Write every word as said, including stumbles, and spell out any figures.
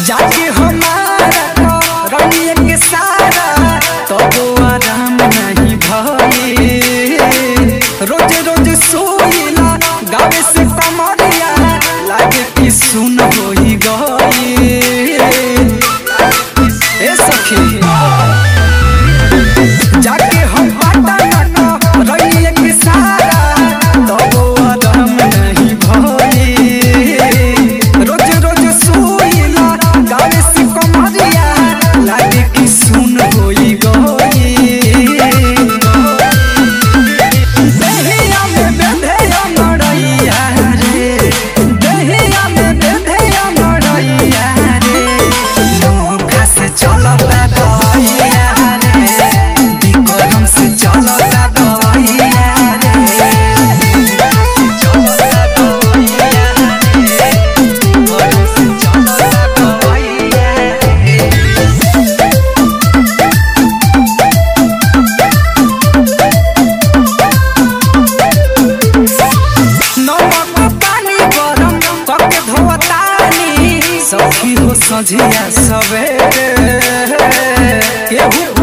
जाके हमारा रंगिए के सारा तो आराम नहीं भई। रोज रोज सोइला गावे से कमरिया लागे कि सुन होई गई। ए सखी जाके हम पटना रंगिए के सारा तो आराम नहीं भई। रोज रोज सोइला गावे से कमरिया लागे कि सुन होई गई। दहिया में बेधया मड़ैया रे, दहिया में बेधया मड़ैया रे, नौका से चलता दहिया रे, विक्रम से चलता दहिया रे, चलता दहिया रे, विक्रम से चलता दहिया रे। नमक पानी गरम करके धोतानी सखी हो सझिया सवेरे। केहू